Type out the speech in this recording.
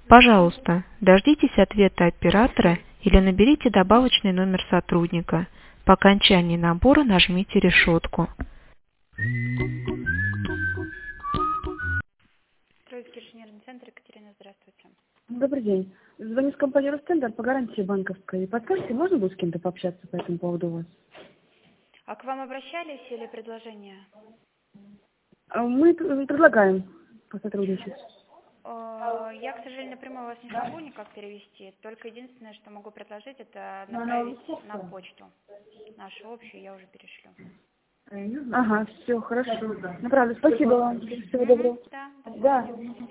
Пожалуйста, дождитесь ответа оператора или наберите добавочный номер сотрудника. По окончании набора нажмите решетку. Троицкий инженерный центр, Екатерина, здравствуйте. Добрый день. Звоню с компании Ростендер по гарантии банковской. Подскажите, можно будет с кем-то пообщаться по этому поводу у вас? А к вам обращались или предложение? Мы предлагаем посотрудничать. Я, к сожалению, напрямую вас не смогу никак перевести. Только единственное, что могу предложить, это направить на почту. Нашу общую я уже перешлю. Ага, все, хорошо. Направлю. Спасибо вам. Всего доброго. Да, до Да. свидания.